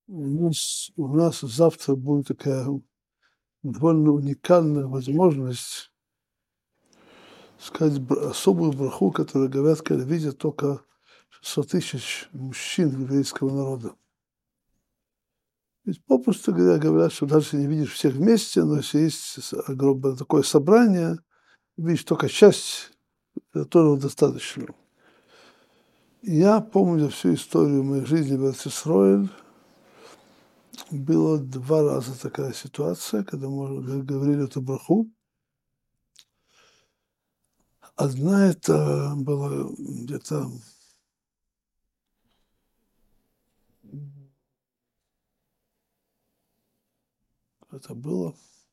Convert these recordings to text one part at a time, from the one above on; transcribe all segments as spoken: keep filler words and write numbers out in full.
У нас, у нас завтра будет такая довольно уникальная возможность сказать особую браху, которую говорят, когда видят только шестьсот тысяч мужчин еврейского народа. Ведь попросту говоря, говорят, что даже не видишь всех вместе, но если есть огромное такое собрание, видишь только часть, этого достаточно. Я помню всю историю моей жизни в Эрец-Исроэль. Было два раза такая ситуация, когда мы говорили эту браху. Одна это было где-то это было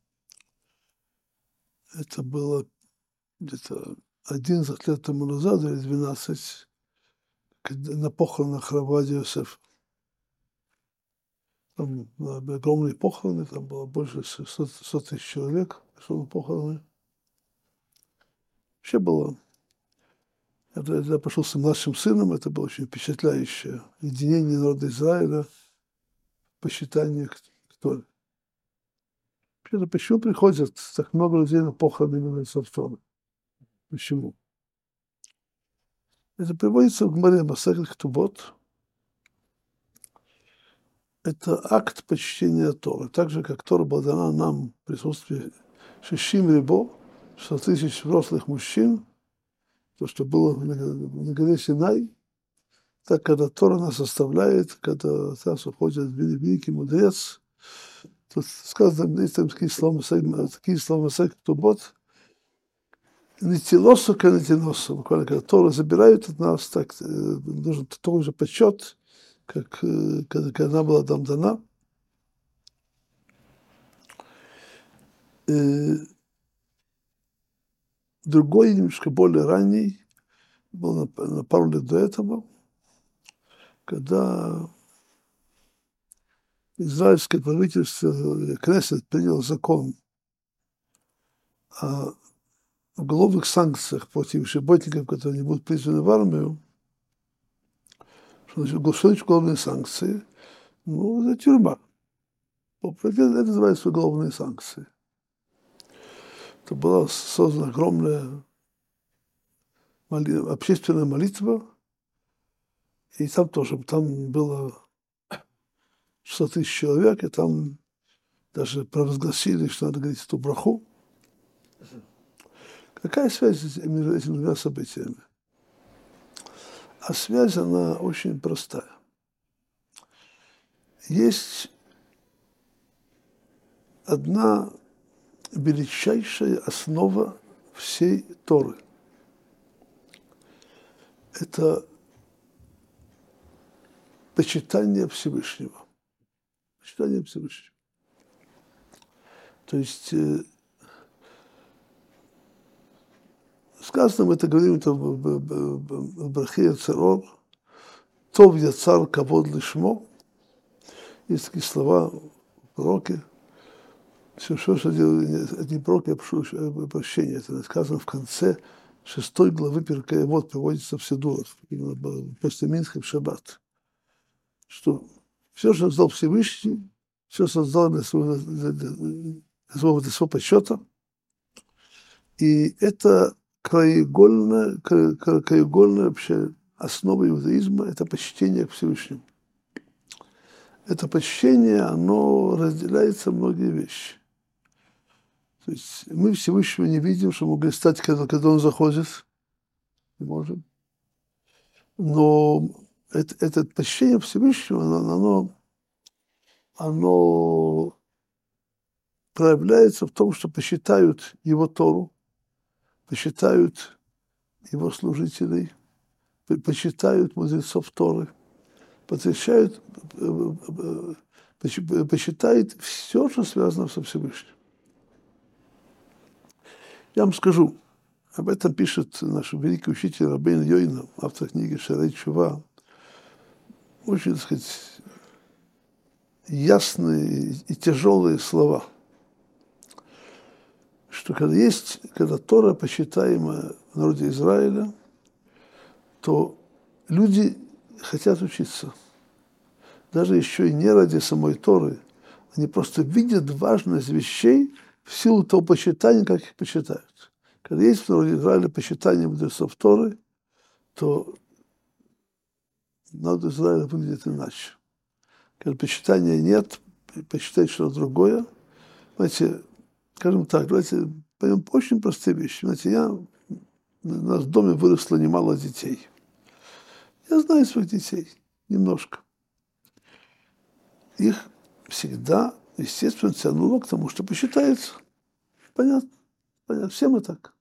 это было где-то одиннадцать лет тому назад или двенадцать, когда на похоронах Равади Йосефа. Там были огромные похороны, там было больше ста тысяч человек, пришло на похороны. Вообще было. Я, я пошел с младшим сыном, это было очень впечатляющее единение народа Израиля, посчитание кто. Почему приходят так много людей на похороны именно с Торы? Почему? Это приводится в Гмаре Масехет Ктубот. Это акт почтения Торы. Так же, как Тора была дана нам в присутствии шестим рибо, шестьсот тысяч взрослых мужчин, то, что было на горе Синай, так, когда Тора нас оставляет, когда от нас уходит великий мудрец, тут сказано, есть там такие слова Масехет Ктубот, нетилосу к нетиносу, буквально, когда Тора забирают от нас, так нужен такой же почет, как когда, когда она была там дана. И другой, немножко более ранний, был на, на пару лет до этого, когда израильское правительство, Кнессет, принял закон о уголовных санкциях против шиботников, которые не будут призваны в армию, что значит уголовные санкции, ну, это тюрьма. Это называется уголовные санкции. Это была создана огромная моли... общественная молитва, и там тоже, там было шестьсот тысяч человек, и там даже провозгласили, что надо говорить эту браху. Какая связь между этими двумя событиями? А связь, она очень простая. Есть одна величайшая основа всей Торы. Это почитание Всевышнего. Почитание Всевышнего. То есть сказано, мы это говорим это в, в, в, в брахе Яцерор, «Тов яцар кавод лишмо». Есть такие слова в пророке. Все, что я делаю, это не пророк, я прошу прощения. Это сказано в конце шестой главы Перкей Авот, приводится в Сидурах, после Минха в Шаббат. Что все, что создал Всевышний, все создал для своего, для своего, для своего подсчета. И это краеугольная, краеугольная вообще основа иудаизма – это почтение к Всевышнему. Это почтение, оно разделяется на многие вещи. То есть мы Всевышнего не видим, что могли стать, когда, когда он заходит. Не можем. Но это, это почтение Всевышнего, оно, оно, оно проявляется в том, что посчитают его Тору, посчитают его служителей, почитают мудрецов Торы, посчитают, посчитают все, что связано со Всевышним. Я вам скажу, об этом пишет наш великий учитель Рабейн Йойна, автор книги Шарей Тшува, очень, так сказать, ясные и тяжелые слова, что когда есть, когда Тора почитаемая в народе Израиля, то люди хотят учиться. даже еще и не ради самой Торы, они просто видят важность вещей в силу того почитания, как их почитают. Когда есть в народе Израиля почитание мудрецов Торы, то народ Израиля выглядит иначе. Когда почитания нет, почитать что-то другое, знаете, скажем так, давайте поймем очень простые вещи. Знаете, я, у нас в доме выросло немало детей. Я знаю своих детей немножко. Их всегда, естественно, тянуло к тому, что посчитается. Понятно? Понятно. Все мы так.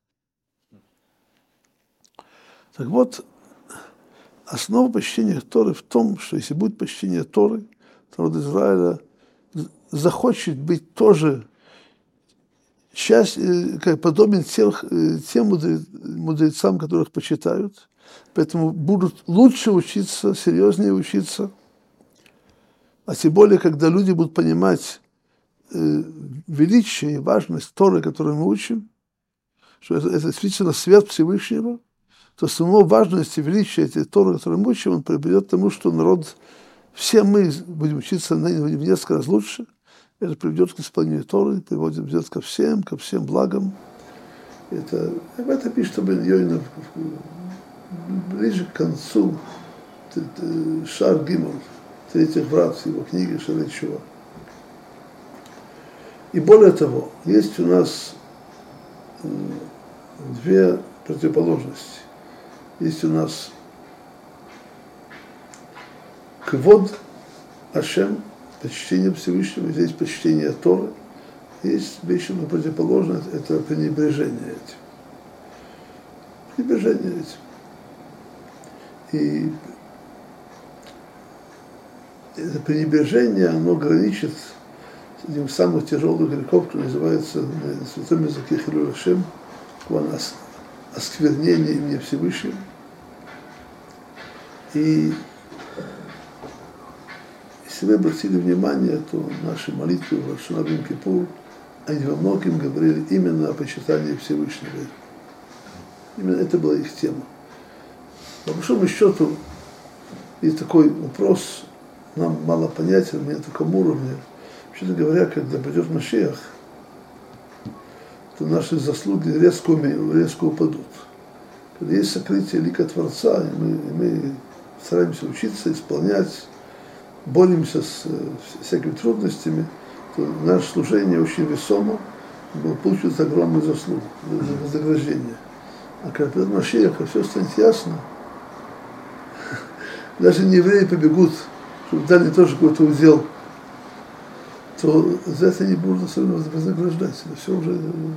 Так вот, основа почтения Торы в том, что если будет почтение Торы, то народ Израиля захочет быть тоже часть, как подобен тех, тем мудрецам, которых почитают, поэтому будут лучше учиться, серьезнее учиться. А тем более, когда люди будут понимать э, величие и важность Торы, которую мы учим, что это, это действительно свет Всевышнего, то саму важность и величие этой Торы, которую мы учим, он приведет к тому, что народ, все мы будем учиться в несколько раз лучше. Это приведет к исполнению Торы, приведет ко всем, ко всем благам. Это, об этом пишет Бен Йойна ближе к концу Шар Гимл, третьих врат его книги Шарей Тшува. И более того, есть у нас две противоположности. Есть у нас квод Ашем, почтение Всевышнего, здесь почтение Торы. Есть вещи, но противоположное, это пренебрежение этим. Пренебрежение этим. И это пренебрежение, оно граничит с одним из самых тяжелых грехов, который называется на святом языке Хилюль Ашем, осквернение имени Всевышнего. И если вы обратили внимание, то наши молитвы в Шана бен Кипур, они во многом говорили именно о почитании Всевышнего. Именно это была их тема. По большому счету, есть такой вопрос, нам мало понятен, мы на таком уровне. Вообще-то говоря, когда придет Машиах, то наши заслуги резко, резко упадут. Когда есть сокрытие лика Творца, и мы, и мы стараемся учиться, исполнять, боремся с всякими трудностями, то наше служение очень весомо, получит огромную заслугу, вознаграждение. А когда придет Машиах, все станет ясно, даже не евреи побегут, чтобы дали тоже какой-то удел, то за это не будут особенно вознаграждать. Это все уже...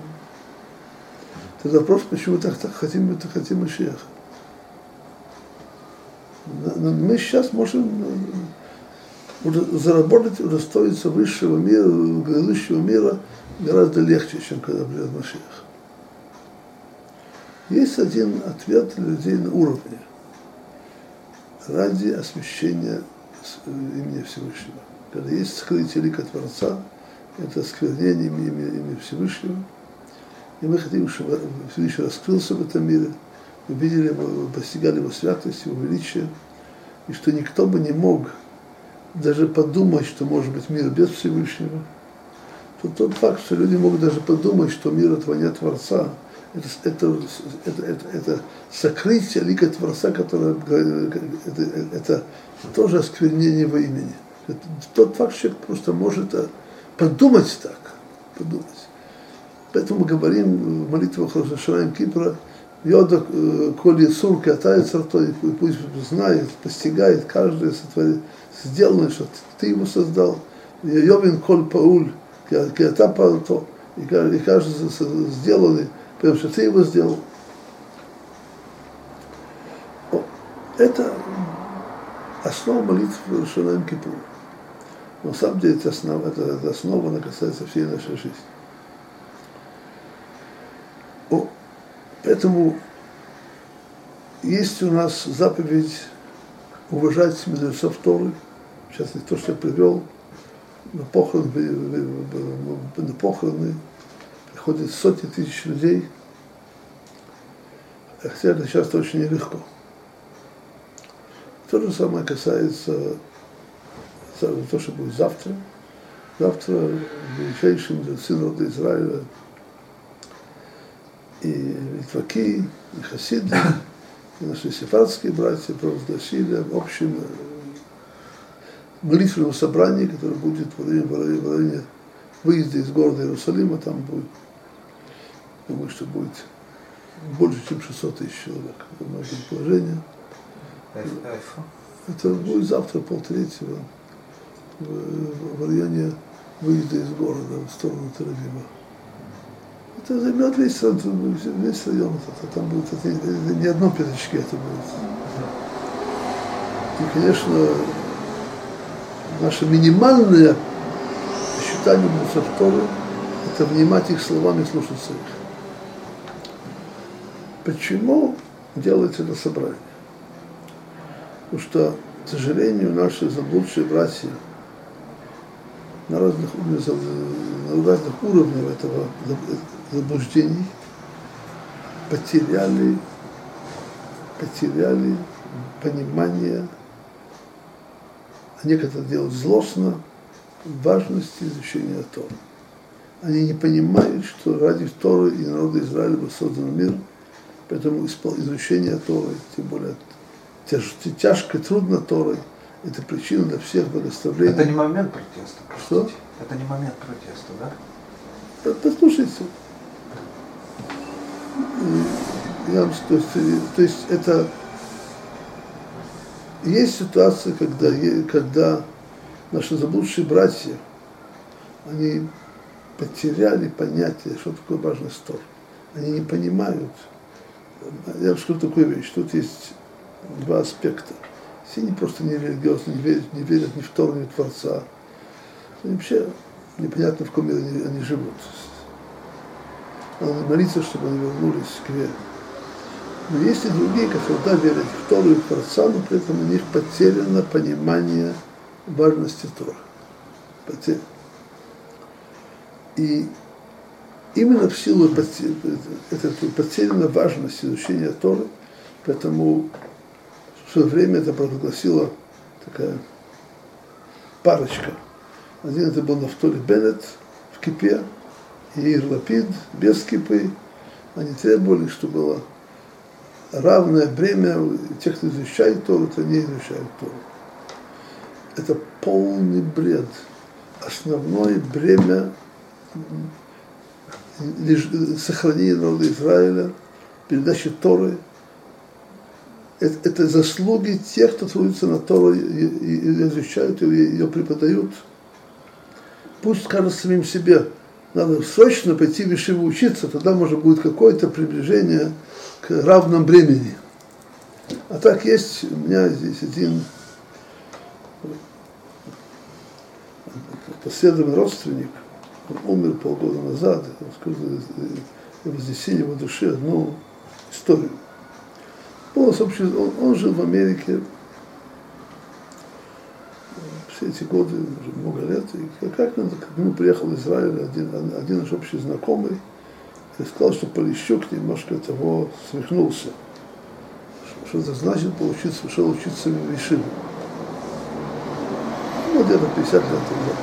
Это вопрос, почему так, так хотим, мы так хотим Машиаха. Мы сейчас можем заработать, удостоиться высшего мира, грядущего мира гораздо легче, чем когда придет Машиах. Есть один ответ для людей на уровне. Ради освящения имени Всевышнего. Когда есть скрытие лика Творца, это осквернение имени, имени Всевышнего. И мы хотим, чтобы Всевышний раскрылся в этом мире, мы видели его, постигали его святость, его величие, и что никто бы не мог даже подумать, что может быть мир без Всевышнего. То тот факт, что люди могут даже подумать, что мир этого нет Творца, это, это, это, это, это сокрытие лика Творца, которое это, это тоже осквернение его имени. Это, тот факт, что человек просто может подумать так, подумать. Поэтому мы говорим в молитвах Рош ха-Шана Кипра, Йода коли сур катается ртой, пусть знает, постигает каждое сотворение, сделанное, что ты его создал. Йовин коль пауль, киата палто, и каждый сделанный, потому что ты его сделал. Это основа молитвы Рош ха-Шана Кипра. Но на самом деле это основа, это, это основа, она касается всей нашей жизни. О, поэтому есть у нас заповедь уважать мудрецов Торы. Сейчас то, что я привел, на похороны, на похороны приходят сотни тысяч людей. Хотя это часто очень нелегко. То же самое касается то, что будет завтра. Завтра величайшим для сына рода Израиля и литваки, и хасиды, и наши сефардские братья провозгласили в общем молитвенном собрании, которое будет в районе выезда из города Иерусалима. Там будет, думаю, что будет больше, чем шестьсот тысяч человек. Это мое предположение. Это будет завтра, полтретьего, в, в районе выезда из города в сторону Тель-Авива. Это займет весь, весь район. Это, там будет, это, это не одно пятачке это будет. И, конечно, наше минимальное считание мудрецов Торы – это внимать их словам и слушаться их. Почему делается это собрание? Потому что, к сожалению, наши заблудшие братья на разных, на разных уровнях этого заблуждений потеряли, потеряли понимание, а некоторые делают злостно, важности изучения Торы. Они не понимают, что ради Торы и народа Израиля был создан мир, поэтому изучение Торы, тем более тяж, тяжко, трудно Торой, это причина для всех благословений. Это не момент протеста, простите. Что? Это не момент протеста, да? Послушайте. Я, то, есть, то есть это есть ситуация, когда, когда наши заблудшие братья, они потеряли понятие, что такое важность Торы. Они не понимают. Я скажу такую вещь. Тут есть два аспекта. Все они просто не религиозны, не верят, не верят ни в Тору, ни в Творца. Они вообще непонятно, в каком мире они, они живут. Надо молиться, чтобы они вернулись к вере. Но есть и другие, которые да, верят в Тору и в Творца, но при этом у них потеряно понимание важности Торы. Потеряно. И именно в силу этой потерянной важности изучения Торы, поэтому в свое время это провозгласила такая парочка. Один это был Нафтали Беннет в кипе, и Яир Лапид без кипы. Они требовали, чтобы было равное бремя тех, кто изучает Тору, кто не изучает Тору. Это полный бред. Основное бремя сохранения народа Израиля, передачи Торы, это, это заслуги тех, кто трудится на Тору и, и, и изучают ее, ее преподают. Пусть скажет самим себе, надо срочно пойти в Ешиву учиться, тогда может будет какое-то приближение к равному бремени. А так есть, у меня здесь один последовательный родственник, он умер полгода назад, я вознесение в душе одну историю. Он, он, он жил в Америке все эти годы, уже много лет, и как к нему приехал из Израиля один, один наш общий знакомый, и сказал, что Полищук немножко того свихнулся. Что это значит, поучиться, пошел учиться в Ешиву. Ну, где-то пятьдесят лет назад.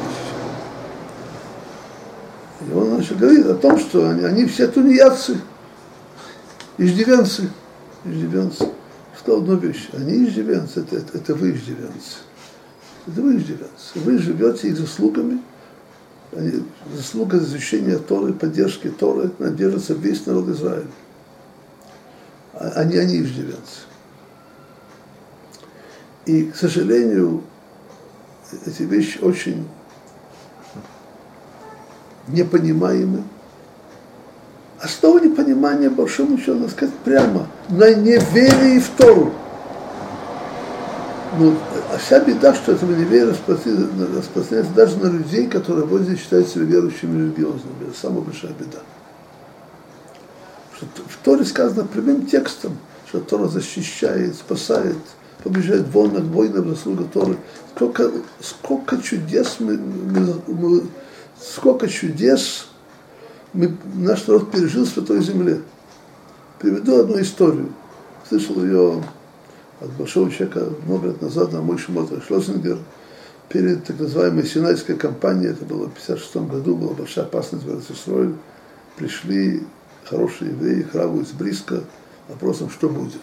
И он начал говорить о том, что они, они все тунеядцы, иждивенцы, иждивенцы. Сказал одну вещь, они иждивенцы, это, это, это вы иждивенцы. Это вы иждивенцы. Вы живете их заслугами, они, заслуга изучения Торы, поддержки Торы, держится весь народ Израиля. А они, они иждивенцы. И, к сожалению, эти вещи очень непонимаемы. Основа непонимания, по большому счету, надо сказать прямо, на неверии в Тору. Но, а вся беда, что это неверие распространяется даже на людей, которые вроде считают себя верующими и религиозными. Это самая большая беда. Что в Торе сказано прямым текстом, что Тора защищает, спасает, побеждает в войнах, войнах, заслуга Торы. Сколько, сколько чудес мы, мы, мы сколько чудес мы, наш народ пережил в Святой Земле. Приведу одну историю. Слышал ее от большого человека много лет назад, Мойше Мордехай Шлоссингер, перед так называемой Синайской кампанией, это было в пятьдесят шестом году, была большая опасность в Эрец-Исроэль, пришли хорошие евреи, храву из близко, вопросом, что будет.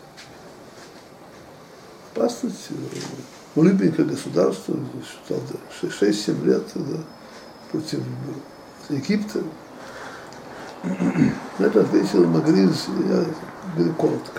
Опасность, маленькое государство, шесть-семь лет да, против Египта. На это ответил Магриз, я говорю коротко.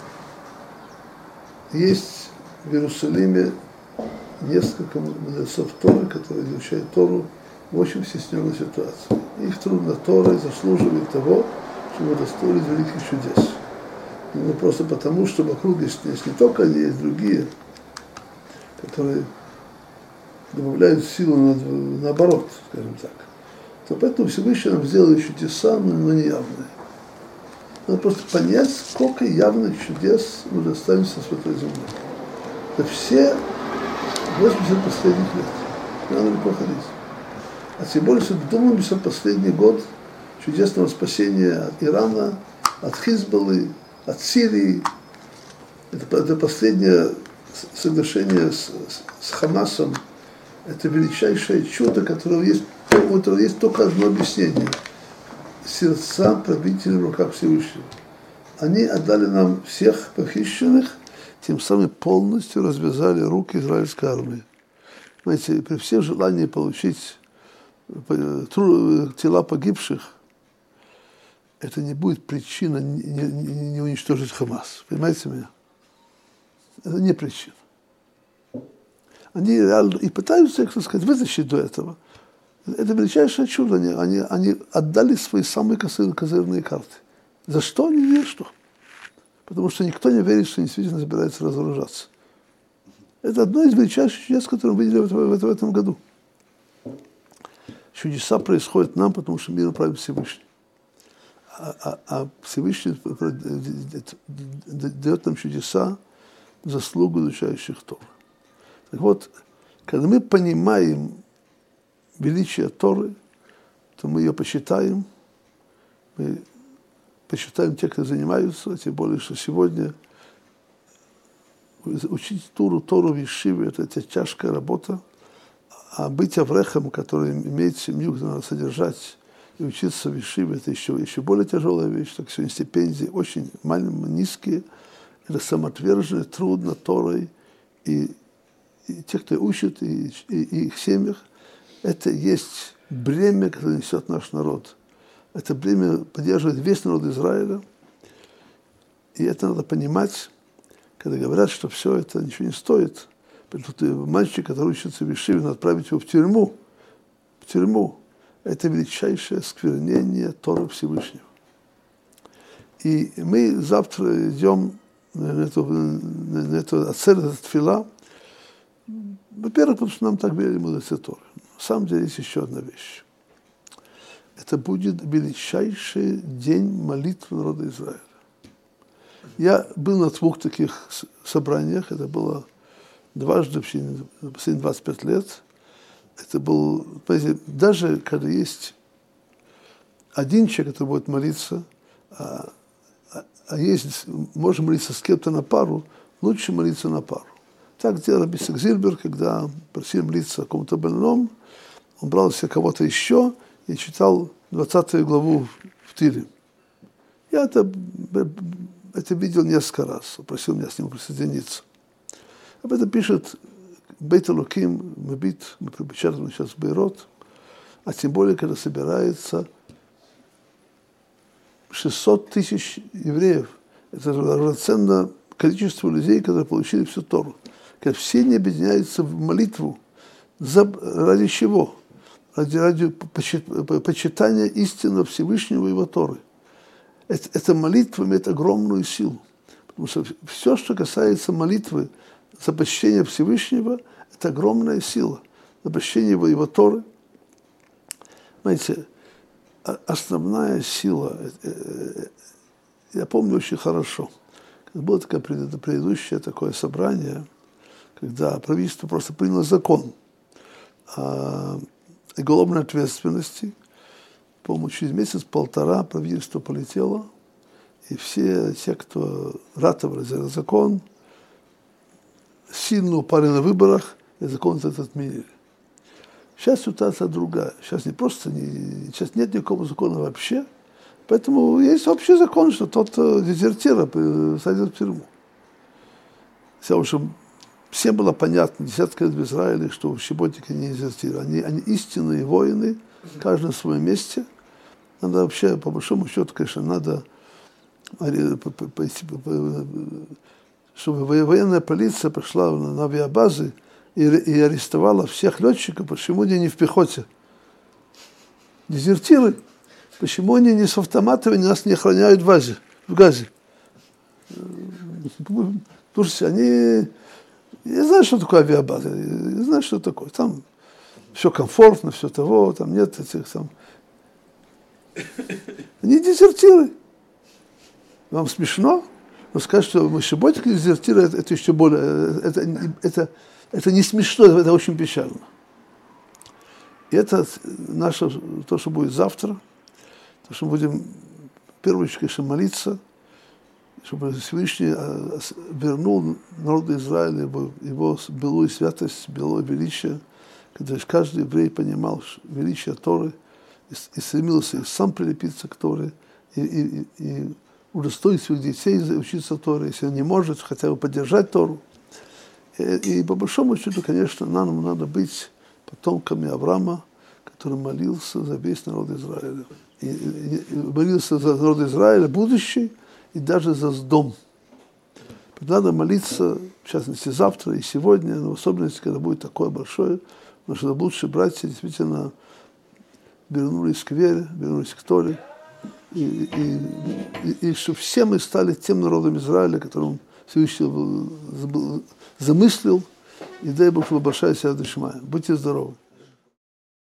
Есть в Иерусалиме несколько мудрецов Торы, которые изучают Тору в очень стесненной ситуации. Их трудно Торы заслуживает того, чтобы удостоились великих чудес. Ну, просто потому, что вокруг есть, есть не только они, есть другие, которые добавляют силу на, наоборот, скажем так. То поэтому Всевышний нам сделал чудеса, но не явные. Надо просто понять, сколько явных чудес мы достанемся с Святой Земли. Это все восемьдесят последних лет. Надо далеко ходить. А тем более, что думаемся последний год чудесного спасения от Ирана, от Хизбаллы, от Сирии. Это, это последнее соглашение с, с, с Хамасом. Это величайшее чудо, которое есть, у которого есть только одно объяснение. Сердца правителей в руках Всевышнего. Они отдали нам всех похищенных, тем самым полностью развязали руки израильской армии. Знаете, при всем желании получить тела погибших, это не будет причина не, не, не уничтожить Хамас. Понимаете меня? Это не причина. Они реально и пытаются, как сказать, вытащить до этого. Это величайшее чудо. Они, они, они отдали свои самые козырные карты. За что они ни что? Потому что никто не верит, что действительно собирается разоружаться. Это одно из величайших чудес, которые мы видели в, в, в этом году. Чудеса происходят нам, потому что мир правит Всевышний. А, а, а Всевышний дает нам чудеса в заслугу изучающих Тору. Так вот, когда мы понимаем величие Торы, то мы ее почитаем, мы почитаем тех, кто занимаются, тем более, что сегодня учить Тору, Тору в Ешиве, это, это тяжкая работа, а быть аврехом, который имеет семью, где надо содержать, и учиться в Ешиве, это еще, еще более тяжелая вещь, так сегодня стипендии очень маленькие, низкие, это самоотверженно, трудно Торой, и, и те, кто учат, и, и, и их семьях, это есть бремя, которое несет наш народ. Это бремя поддерживает весь народ Израиля. И это надо понимать, когда говорят, что все это ничего не стоит. Мальчик, который учится в Ешиве, надо отправить его в тюрьму. В тюрьму. Это величайшее осквернение Торы Всевышнего. И мы завтра идем на эту, на эту ацель, на тфила. Во-первых, потому что нам так верили мудрецы Торы. На самом деле есть еще одна вещь. Это будет величайший день молитвы народа Израиля. Я был на двух таких собраниях. Это было дважды в последние двадцать пять лет. Это был, понимаете, даже когда есть один человек, который будет молиться, а, а, а есть, можно молиться с кем-то на пару, лучше молиться на пару. Так делал Раби Исаак Зильбер, когда просили молиться о ком-то больном, он брал себе кого-то еще и читал двадцатую главу в Тире. Я это, это видел несколько раз, просил меня с ним присоединиться. Об этом пишет Бейт Элоким, Мебит, мы припечатаны сейчас в Бейрот, а тем более, когда собирается шестьсот тысяч евреев. Это равноценно количеству людей, которые получили всю Тору. Когда все не объединяются в молитву, за, ради чего? Ради, ради почитания истинного Всевышнего и его Торы. Это, эта молитва имеет огромную силу. Потому что все, что касается молитвы за почтение Всевышнего, это огромная сила. За почтение его, его Торы. Знаете, основная сила, я помню очень хорошо, было такое предыдущее такое собрание, когда правительство просто приняло закон о уголовной ответственности. По-моему, через месяц-полтора правительство полетело, и все те, кто ратовали за этот закон, сильно упали на выборах и закон этот отменили. Сейчас ситуация другая. Сейчас не просто, не, сейчас нет никакого закона вообще. Поэтому есть общий закон, что тот дезертира садят в тюрьму. Вся уже всем было понятно, десятка лет в Израиле, что щеботники не дезертиры. Они, они истинные воины, каждый на своем месте. Надо вообще, по большому счету, конечно, надо, чтобы военная полиция пошла на авиабазы и, и арестовала всех летчиков. Почему они не в пехоте? Дезертиры. Почему они не с автоматами, нас не охраняют в Газе? В Газе? Слушайте, они... Я знаю, что такое авиабаза, я знаю, что такое. Там все комфортно, все того, там нет этих там... Они дезертиры. Вам смешно? Но сказать, что мышеботники дезертиры, это, это еще более... Это, это, это не смешно, это очень печально. И это наше, то, что будет завтра, то, что мы будем в первую очередь, конечно, молиться, чтобы Всевышний вернул народу Израиля его, его белую святость, белое величие, когда каждый еврей понимал величие Торы и, и стремился сам прилепиться к Торе и, и, и удостоить своих детей учиться Торе, если он не может, хотя бы поддержать Тору. И, и по большому счету, конечно, нам надо быть потомками Авраама, который молился за весь народ Израиля. И, и, и молился за народ Израиля будущий, и даже за дом. Надо молиться, в частности, завтра и сегодня, но в особенности, когда будет такое большое, потому что лучшие братья действительно вернулись к вере, вернулись к Торе, и, и, и, и чтобы все мы стали тем народом Израиля, которым Всевышний замыслил, и дай Бог, чтобы большая сия душма. Будьте здоровы.